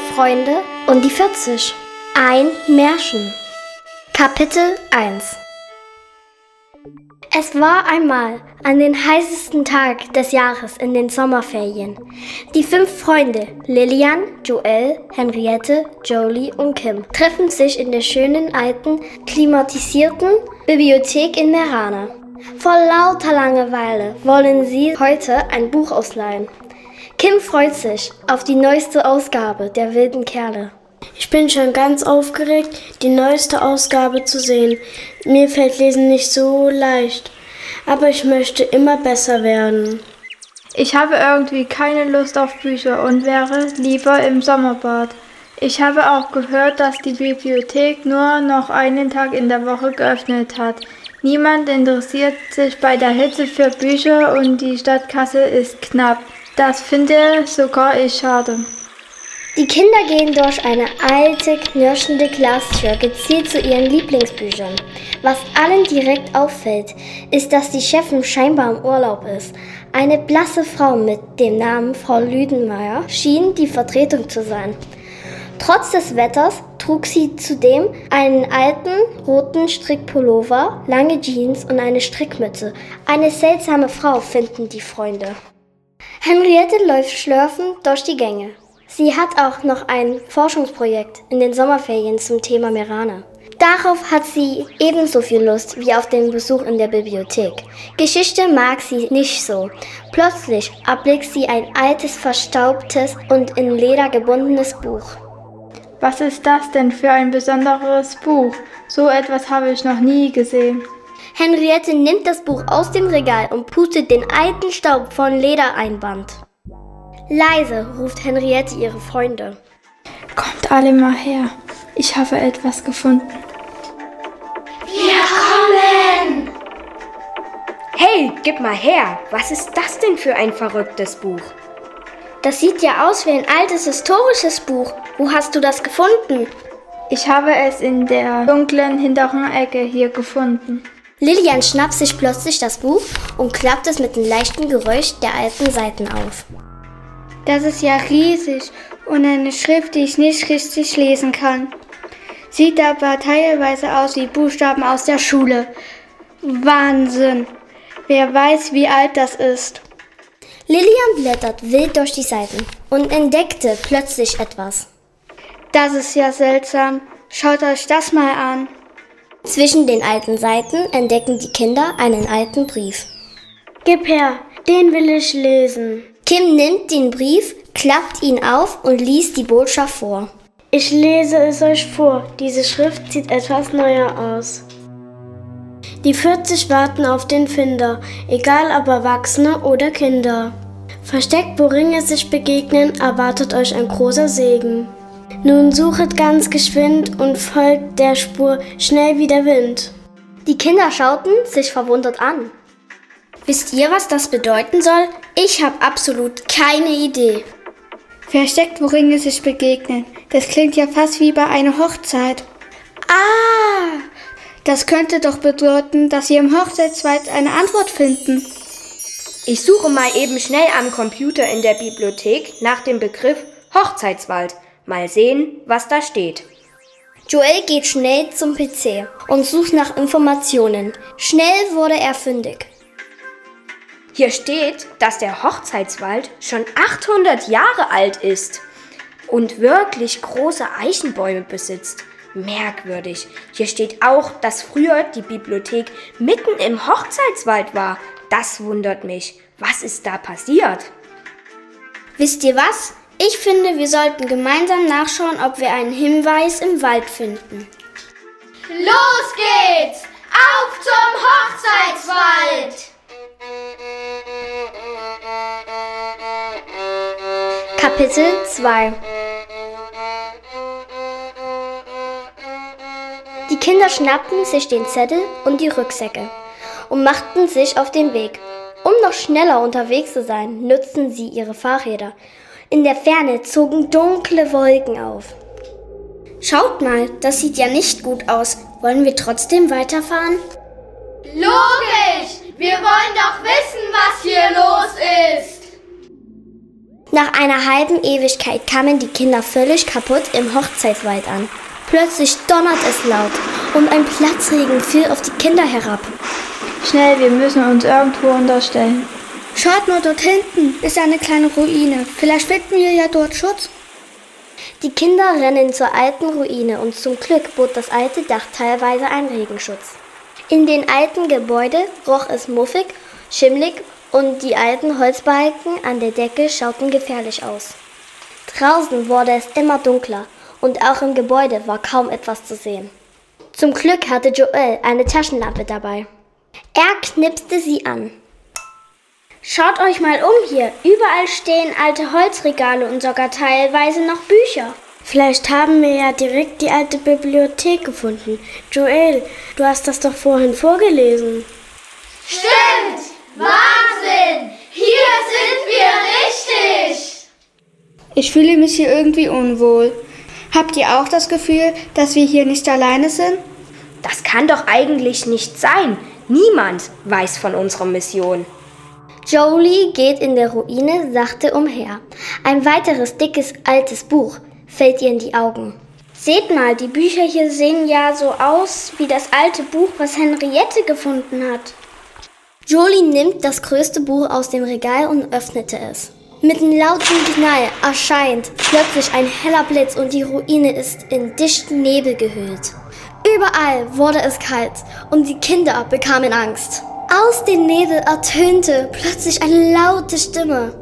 Freunde und die 40. Ein Märchen. Kapitel 1. Es war einmal an den heißesten Tag des Jahres in den Sommerferien. Die 5 Freunde Lilian, Joel, Henriette, Jolie und Kim treffen sich in der schönen alten, klimatisierten Bibliothek in Merana. Vor lauter Langeweile wollen sie heute ein Buch ausleihen. Kim freut sich auf die neueste Ausgabe der wilden Kerle. Ich bin schon ganz aufgeregt, die neueste Ausgabe zu sehen. Mir fällt Lesen nicht so leicht, aber ich möchte immer besser werden. Ich habe irgendwie keine Lust auf Bücher und wäre lieber im Sommerbad. Ich habe auch gehört, dass die Bibliothek nur noch einen Tag in der Woche geöffnet hat. Niemand interessiert sich bei der Hitze für Bücher und die Stadtkasse ist knapp. Das finde sogar ich schade. Die Kinder gehen durch eine alte, knirschende Glastür gezielt zu ihren Lieblingsbüchern. Was allen direkt auffällt, ist, dass die Chefin scheinbar im Urlaub ist. Eine blasse Frau mit dem Namen Frau Lüdenmeier schien die Vertretung zu sein. Trotz des Wetters trug sie zudem einen alten, roten Strickpullover, lange Jeans und eine Strickmütze. Eine seltsame Frau, finden die Freunde. Henriette läuft schlürfend durch die Gänge. Sie hat auch noch ein Forschungsprojekt in den Sommerferien zum Thema Merana. Darauf hat sie ebenso viel Lust wie auf den Besuch in der Bibliothek. Geschichte mag sie nicht so. Plötzlich erblickt sie ein altes, verstaubtes und in Leder gebundenes Buch. Was ist das denn für ein besonderes Buch? So etwas habe ich noch nie gesehen. Henriette nimmt das Buch aus dem Regal und pustet den alten Staub von Ledereinband. Leise ruft Henriette ihre Freunde. Kommt alle mal her, ich habe etwas gefunden. Wir kommen! Hey, gib mal her, was ist das denn für ein verrücktes Buch? Das sieht ja aus wie ein altes historisches Buch. Wo hast du das gefunden? Ich habe es in der dunklen hinteren Ecke hier gefunden. Lilian schnappt sich plötzlich das Buch und klappt es mit einem leichten Geräusch der alten Seiten auf. Das ist ja riesig und eine Schrift, die ich nicht richtig lesen kann. Sieht aber teilweise aus wie Buchstaben aus der Schule. Wahnsinn! Wer weiß, wie alt das ist. Lilian blättert wild durch die Seiten und entdeckte plötzlich etwas. Das ist ja seltsam. Schaut euch das mal an. Zwischen den alten Seiten entdecken die Kinder einen alten Brief. Gib her, den will ich lesen. Kim nimmt den Brief, klappt ihn auf und liest die Botschaft vor. Ich lese es euch vor. Diese Schrift sieht etwas neuer aus. Die 40 warten auf den Finder, egal ob Erwachsene oder Kinder. Versteckt, wo Ringe sich begegnen, erwartet euch ein großer Segen. Nun suchet ganz geschwind und folgt der Spur schnell wie der Wind. Die Kinder schauten sich verwundert an. Wisst ihr, was das bedeuten soll? Ich habe absolut keine Idee. Versteckt, wo Ringe sich begegnen. Das klingt ja fast wie bei einer Hochzeit. Ah! Das könnte doch bedeuten, dass Sie im Hochzeitswald eine Antwort finden. Ich suche mal eben schnell am Computer in der Bibliothek nach dem Begriff Hochzeitswald. Mal sehen, was da steht. Joel geht schnell zum PC und sucht nach Informationen. Schnell wurde er fündig. Hier steht, dass der Hochzeitswald schon 800 Jahre alt ist und wirklich große Eichenbäume besitzt. Merkwürdig. Hier steht auch, dass früher die Bibliothek mitten im Hochzeitswald war. Das wundert mich. Was ist da passiert? Wisst ihr was? Ich finde, wir sollten gemeinsam nachschauen, ob wir einen Hinweis im Wald finden. Los geht's! Auf zum Hochzeitswald! Kapitel 2. Die Kinder schnappten sich den Zettel und die Rucksäcke und machten sich auf den Weg. Um noch schneller unterwegs zu sein, nutzten sie ihre Fahrräder. In der Ferne zogen dunkle Wolken auf. Schaut mal, das sieht ja nicht gut aus. Wollen wir trotzdem weiterfahren? Logisch! Wir wollen doch wissen, was hier los ist! Nach einer halben Ewigkeit kamen die Kinder völlig kaputt im Hochzeitswald an. Plötzlich donnert es laut und ein Platzregen fiel auf die Kinder herab. Schnell, wir müssen uns irgendwo unterstellen. Schaut mal, dort hinten ist eine kleine Ruine. Vielleicht finden wir ja dort Schutz. Die Kinder rennen zur alten Ruine und zum Glück bot das alte Dach teilweise einen Regenschutz. In den alten Gebäude roch es muffig, schimmlig und die alten Holzbalken an der Decke schauten gefährlich aus. Draußen wurde es immer dunkler und auch im Gebäude war kaum etwas zu sehen. Zum Glück hatte Joel eine Taschenlampe dabei. Er knipste sie an. Schaut euch mal um hier. Überall stehen alte Holzregale und sogar teilweise noch Bücher. Vielleicht haben wir ja direkt die alte Bibliothek gefunden. Joel, du hast das doch vorhin vorgelesen. Stimmt! Wahnsinn! Hier sind wir richtig! Ich fühle mich hier irgendwie unwohl. Habt ihr auch das Gefühl, dass wir hier nicht alleine sind? Das kann doch eigentlich nicht sein. Niemand weiß von unserer Mission. Jolie geht in der Ruine sachte umher. Ein weiteres dickes, altes Buch fällt ihr in die Augen. Seht mal, die Bücher hier sehen ja so aus wie das alte Buch, was Henriette gefunden hat. Jolie nimmt das größte Buch aus dem Regal und öffnete es. Mit einem lauten Knall erscheint plötzlich ein heller Blitz und die Ruine ist in dichten Nebel gehüllt. Überall wurde es kalt und die Kinder bekamen Angst. Aus dem Nebel ertönte plötzlich eine laute Stimme.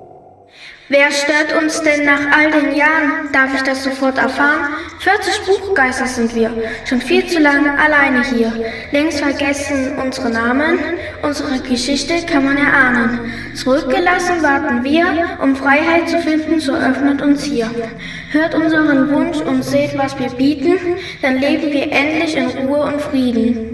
Wer stört uns denn nach all den Jahren? Darf ich das sofort erfahren? 40 Buchgeister sind wir, schon viel zu lange alleine hier. Längst vergessen unsere Namen, unsere Geschichte kann man erahnen. Zurückgelassen warten wir, um Freiheit zu finden, so öffnet uns hier. Hört unseren Wunsch und seht, was wir bieten, dann leben wir endlich in Ruhe und Frieden.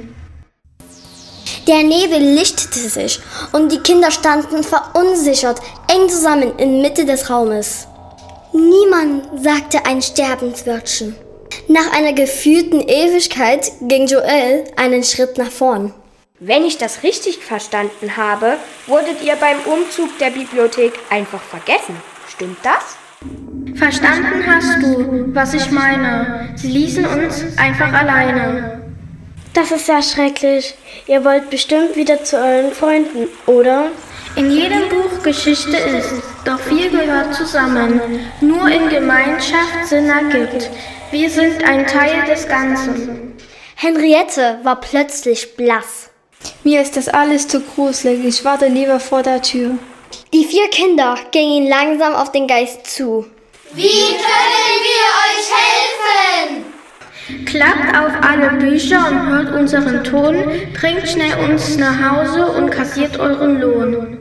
Der Nebel lichtete sich und die Kinder standen verunsichert, eng zusammen in Mitte des Raumes. Niemand sagte ein Sterbenswörtchen. Nach einer gefühlten Ewigkeit ging Joel einen Schritt nach vorn. Wenn ich das richtig verstanden habe, wurdet ihr beim Umzug der Bibliothek einfach vergessen. Stimmt das? Verstanden hast du, was ich meine. Sie ließen uns einfach alleine. Das ist ja schrecklich. Ihr wollt bestimmt wieder zu euren Freunden, oder? In jedem Buch Geschichte ist, doch viel gehört zusammen. Nur in Gemeinschaft Sinn ergibt. Wir sind ein Teil des Ganzen. Henriette war plötzlich blass. Mir ist das alles zu gruselig. Ich warte lieber vor der Tür. Die 4 Kinder gingen langsam auf den Geist zu. Wie können wir euch helfen? Klappt auf alle Bücher und hört unseren Ton, bringt schnell uns nach Hause und kassiert euren Lohn.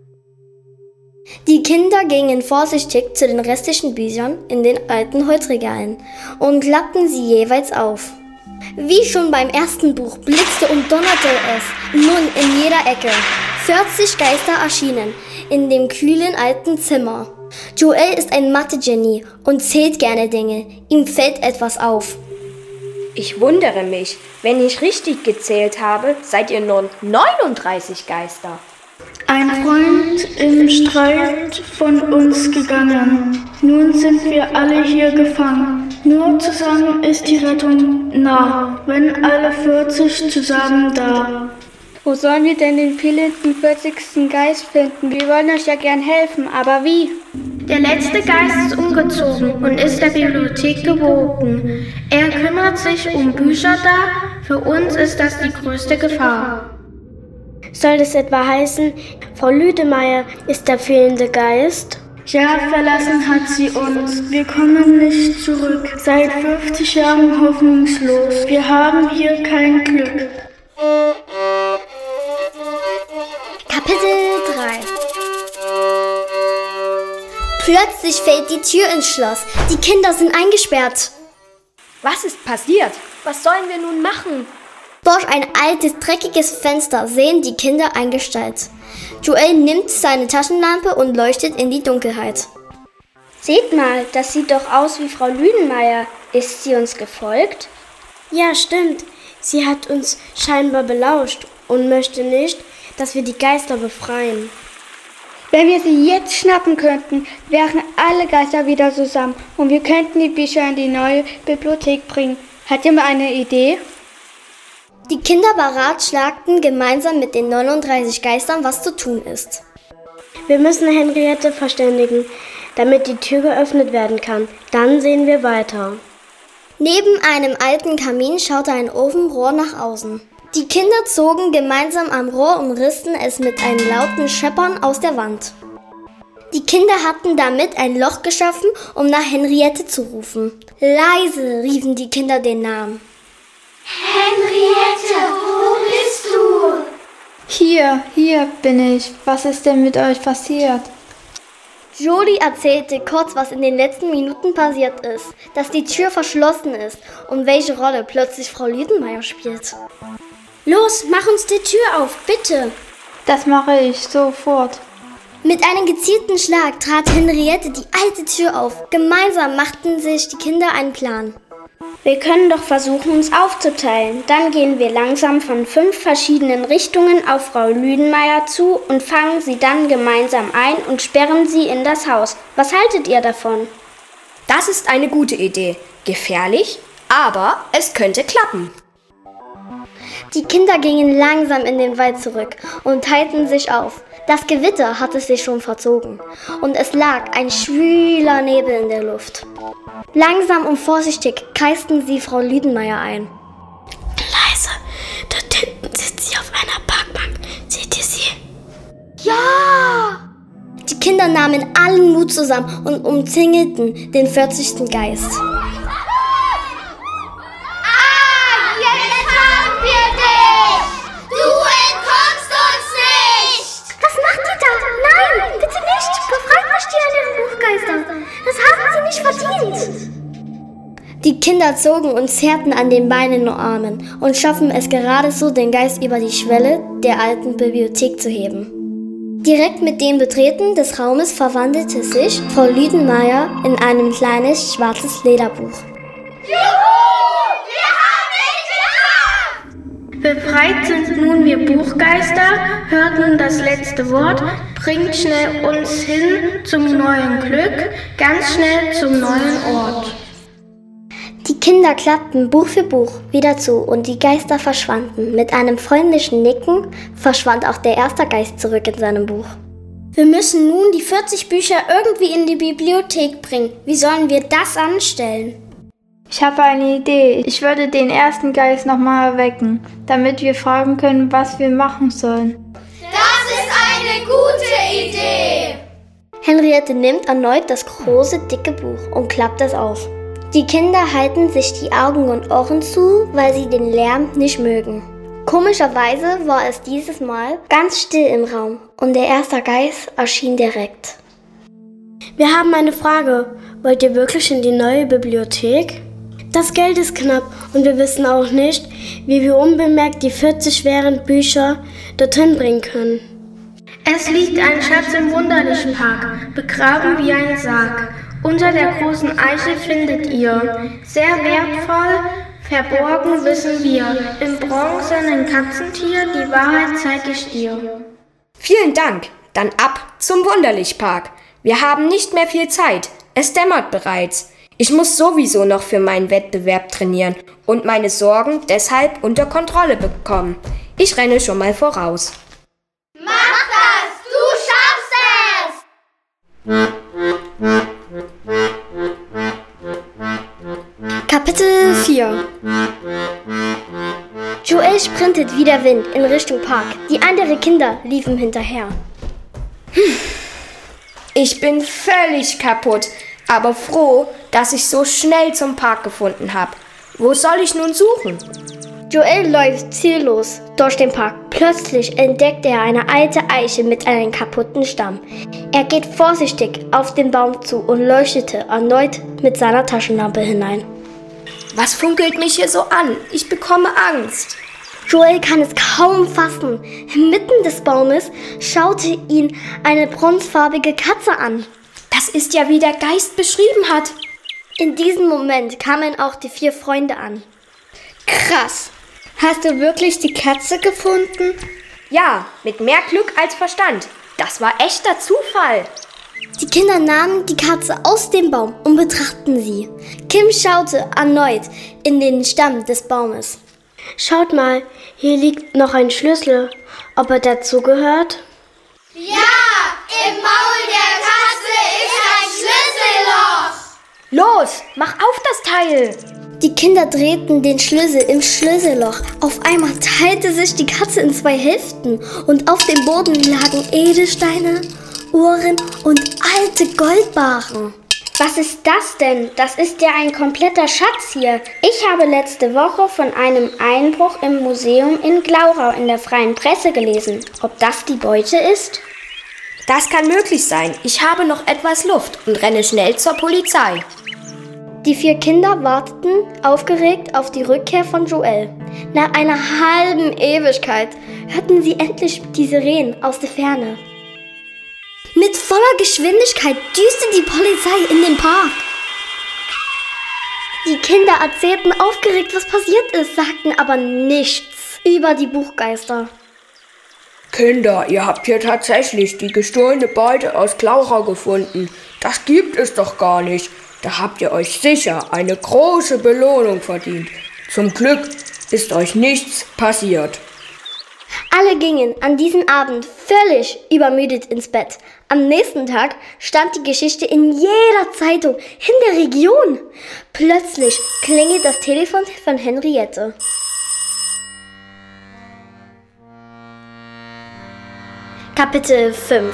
Die Kinder gingen vorsichtig zu den restlichen Büchern in den alten Holzregalen und klappten sie jeweils auf. Wie schon beim ersten Buch blitzte und donnerte es nun in jeder Ecke. 40 Geister erschienen in dem kühlen alten Zimmer. Joel ist ein Mathe-Genie und zählt gerne Dinge. Ihm fällt etwas auf. Ich wundere mich, wenn ich richtig gezählt habe, seid ihr nun 39 Geister. Ein Freund im Streit von uns gegangen. Nun sind wir alle hier gefangen. Nur zusammen ist die Rettung nah, wenn alle 40 zusammen da. Wo sollen wir denn den fehlenden 40. Geist finden? Wir wollen euch ja gern helfen, aber wie? Der letzte Geist ist umgezogen und ist der Bibliothek gewogen. Er kümmert sich um Bücher da, für uns ist das die größte Gefahr. Soll das etwa heißen, Frau Lüdemeyer ist der fehlende Geist? Ja, verlassen hat sie uns. Wir kommen nicht zurück. Seit 50 Jahren hoffnungslos. Wir haben hier kein Glück. Kapitel 3. Plötzlich fällt die Tür ins Schloss. Die Kinder sind eingesperrt. Was ist passiert? Was sollen wir nun machen? Durch ein altes, dreckiges Fenster sehen die Kinder eine Gestalt. Joel nimmt seine Taschenlampe und leuchtet in die Dunkelheit. Seht mal, das sieht doch aus wie Frau Lüdenmeyer. Ist sie uns gefolgt? Ja, stimmt. Sie hat uns scheinbar belauscht und möchte nicht, dass wir die Geister befreien. Wenn wir sie jetzt schnappen könnten, wären alle Geister wieder zusammen und wir könnten die Bücher in die neue Bibliothek bringen. Hat jemand eine Idee? Die Kinder beratschlagten gemeinsam mit den 39 Geistern, was zu tun ist. Wir müssen Henriette verständigen, damit die Tür geöffnet werden kann. Dann sehen wir weiter. Neben einem alten Kamin schaute ein Ofenrohr nach außen. Die Kinder zogen gemeinsam am Rohr und rissen es mit einem lauten Scheppern aus der Wand. Die Kinder hatten damit ein Loch geschaffen, um nach Henriette zu rufen. Leise riefen die Kinder den Namen. Henriette, wo bist du? Hier bin ich. Was ist denn mit euch passiert? Jolie erzählte kurz, was in den letzten Minuten passiert ist, dass die Tür verschlossen ist und welche Rolle plötzlich Frau Lüdenmeier spielt. Los, mach uns die Tür auf, bitte! Das mache ich sofort. Mit einem gezielten Schlag trat Henriette die alte Tür auf. Gemeinsam machten sich die Kinder einen Plan. Wir können doch versuchen, uns aufzuteilen. Dann gehen wir langsam von 5 verschiedenen Richtungen auf Frau Lüdenmeier zu und fangen sie dann gemeinsam ein und sperren sie in das Haus. Was haltet ihr davon? Das ist eine gute Idee. Gefährlich, aber es könnte klappen. Die Kinder gingen langsam in den Wald zurück und teilten sich auf. Das Gewitter hatte sich schon verzogen und es lag ein schwüler Nebel in der Luft. Langsam und vorsichtig kreisten sie Frau Lüdenmeier ein. Leise, dort hinten sitzt sie auf einer Parkbank. Seht ihr sie? Ja! Die Kinder nahmen allen Mut zusammen und umzingelten den 40. Geist. Jetzt haben wir dich! Du entkommst uns nicht! Was macht ihr da? Nein, bitte nicht! Befreit nicht die anderen Buchgeister! Das haben sie nicht verdient! Die Kinder zogen und zerrten an den Beinen und Armen und schaffen es gerade so, den Geist über die Schwelle der alten Bibliothek zu heben. Direkt mit dem Betreten des Raumes verwandelte sich Frau Lüdenmeier in ein kleines schwarzes Lederbuch. Befreit sind nun wir Buchgeister, hört nun das letzte Wort, bringt schnell uns hin zum neuen Glück, ganz schnell zum neuen Ort. Die Kinder klappten Buch für Buch wieder zu und die Geister verschwanden. Mit einem freundlichen Nicken verschwand auch der erste Geist zurück in seinem Buch. Wir müssen nun die 40 Bücher irgendwie in die Bibliothek bringen. Wie sollen wir das anstellen? Ich habe eine Idee. Ich würde den ersten Geist nochmal erwecken, damit wir fragen können, was wir machen sollen. Das ist eine gute Idee! Henriette nimmt erneut das große, dicke Buch und klappt es auf. Die Kinder halten sich die Augen und Ohren zu, weil sie den Lärm nicht mögen. Komischerweise war es dieses Mal ganz still im Raum und der erste Geist erschien direkt. Wir haben eine Frage. Wollt ihr wirklich in die neue Bibliothek? Das Geld ist knapp und wir wissen auch nicht, wie wir unbemerkt die 40 schweren Bücher dorthin bringen können. Es liegt ein Schatz im wunderlichen Park, begraben wie ein Sarg. Unter der großen Eiche findet ihr, sehr wertvoll, verborgen wissen wir, im bronzenen Katzentier, die Wahrheit zeig ich dir. Vielen Dank, dann ab zum Wunderlichpark. Wir haben nicht mehr viel Zeit, es dämmert bereits. Ich muss sowieso noch für meinen Wettbewerb trainieren und meine Sorgen deshalb unter Kontrolle bekommen. Ich renne schon mal voraus. Mach das! Du schaffst es! Kapitel 4 Joel sprintet wie der Wind in Richtung Park. Die anderen Kinder liefen hinterher. Ich bin völlig kaputt, aber froh, dass ich so schnell zum Park gefunden habe. Wo soll ich nun suchen? Joel läuft ziellos durch den Park. Plötzlich entdeckt er eine alte Eiche mit einem kaputten Stamm. Er geht vorsichtig auf den Baum zu und leuchtete erneut mit seiner Taschenlampe hinein. Was funkelt mich hier so an? Ich bekomme Angst. Joel kann es kaum fassen. Inmitten des Baumes schaute ihn eine bronzefarbige Katze an. Das ist ja, wie der Geist beschrieben hat. In diesem Moment kamen auch die 4 Freunde an. Krass. Hast du wirklich die Katze gefunden? Ja, mit mehr Glück als Verstand. Das war echter Zufall. Die Kinder nahmen die Katze aus dem Baum und betrachteten sie. Kim schaute erneut in den Stamm des Baumes. Schaut mal, hier liegt noch ein Schlüssel. Ob er dazu gehört? Ja, im Maul der Katze ist ein Schlüsselloch. Los, mach auf das Teil. Die Kinder drehten den Schlüssel im Schlüsselloch. Auf einmal teilte sich die Katze in 2 Hälften und auf dem Boden lagen Edelsteine, Uhren und alte Goldbarren. Was ist das denn? Das ist ja ein kompletter Schatz hier. Ich habe letzte Woche von einem Einbruch im Museum in Glaurau in der Freien Presse gelesen. Ob das die Beute ist? Das kann möglich sein. Ich habe noch etwas Luft und renne schnell zur Polizei. Die 4 Kinder warteten aufgeregt auf die Rückkehr von Joel. Nach einer halben Ewigkeit hörten sie endlich die Sirenen aus der Ferne. Mit voller Geschwindigkeit düste die Polizei in den Park. Die Kinder erzählten aufgeregt, was passiert ist, sagten aber nichts über die Buchgeister. Kinder, ihr habt hier tatsächlich die gestohlene Beute aus Glaurau gefunden. Das gibt es doch gar nicht. Da habt ihr euch sicher eine große Belohnung verdient. Zum Glück ist euch nichts passiert. Alle gingen an diesem Abend völlig übermüdet ins Bett. Am nächsten Tag stand die Geschichte in jeder Zeitung in der Region. Plötzlich klingelt das Telefon von Henriette. Kapitel 5.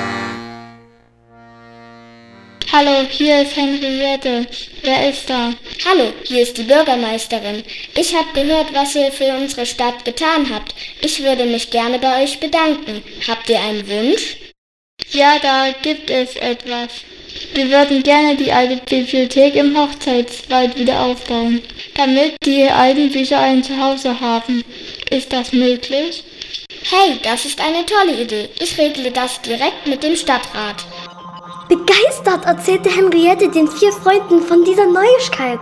Hallo, hier ist Henriette. Wer ist da? Hallo, hier ist die Bürgermeisterin. Ich habe gehört, was ihr für unsere Stadt getan habt. Ich würde mich gerne bei euch bedanken. Habt ihr einen Wunsch? Ja, da gibt es etwas. Wir würden gerne die alte Bibliothek im Hochzeitswald wieder aufbauen, damit die alten Bücher ein Zuhause haben. Ist das möglich? Hey, das ist eine tolle Idee. Ich regle das direkt mit dem Stadtrat. Begeistert erzählte Henriette den 4 Freunden von dieser Neuigkeit.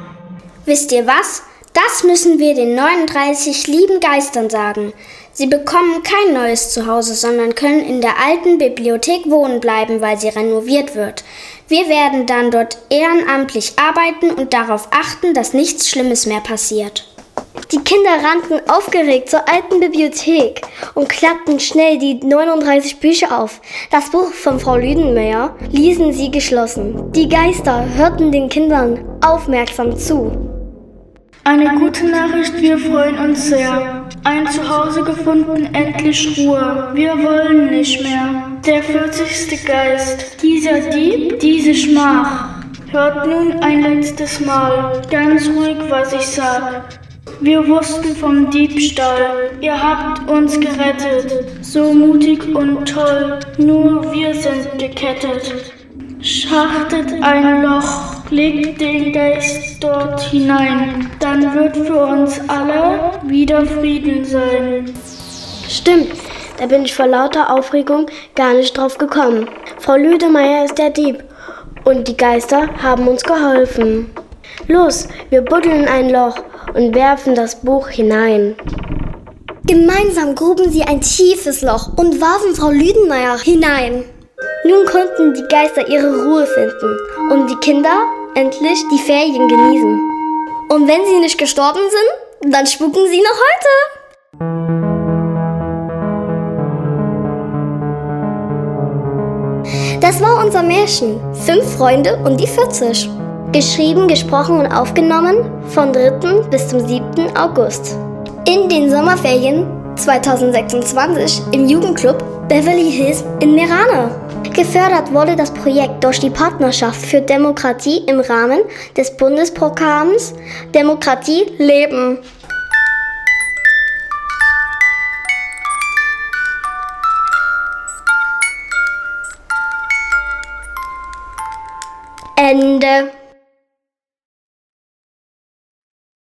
Wisst ihr was? Das müssen wir den 39 lieben Geistern sagen. Sie bekommen kein neues Zuhause, sondern können in der alten Bibliothek wohnen bleiben, weil sie renoviert wird. Wir werden dann dort ehrenamtlich arbeiten und darauf achten, dass nichts Schlimmes mehr passiert. Die Kinder rannten aufgeregt zur alten Bibliothek und klappten schnell die 39 Bücher auf. Das Buch von Frau Lüdenmeier ließen sie geschlossen. Die Geister hörten den Kindern aufmerksam zu. Eine gute Nachricht, wir freuen uns sehr. Ein Zuhause gefunden, endlich Ruhe. Wir wollen nicht mehr. Der 40. Geist, dieser Dieb, diese Schmach. Hört nun ein letztes Mal, ganz ruhig, was ich sag. Wir wussten vom Diebstahl, ihr habt uns gerettet, so mutig und toll, nur wir sind gekettet. Schachtet ein Loch, legt den Geist dort hinein, dann wird für uns alle wieder Frieden sein. Stimmt, da bin ich vor lauter Aufregung gar nicht drauf gekommen. Frau Lüdenmeier ist der Dieb und die Geister haben uns geholfen. Los, wir buddeln ein Loch und werfen das Buch hinein. Gemeinsam gruben sie ein tiefes Loch und warfen Frau Lüdenmeier hinein. Nun konnten die Geister ihre Ruhe finden und die Kinder endlich die Ferien genießen. Und wenn sie nicht gestorben sind, dann spuken sie noch heute. Das war unser Märchen, 5 Freunde und die 40. Geschrieben, gesprochen und aufgenommen von 3. bis zum 7. August. In den Sommerferien 2026 im Jugendclub Beverly Hills in Merane. Gefördert wurde das Projekt durch die Partnerschaft für Demokratie im Rahmen des Bundesprogramms Demokratie leben.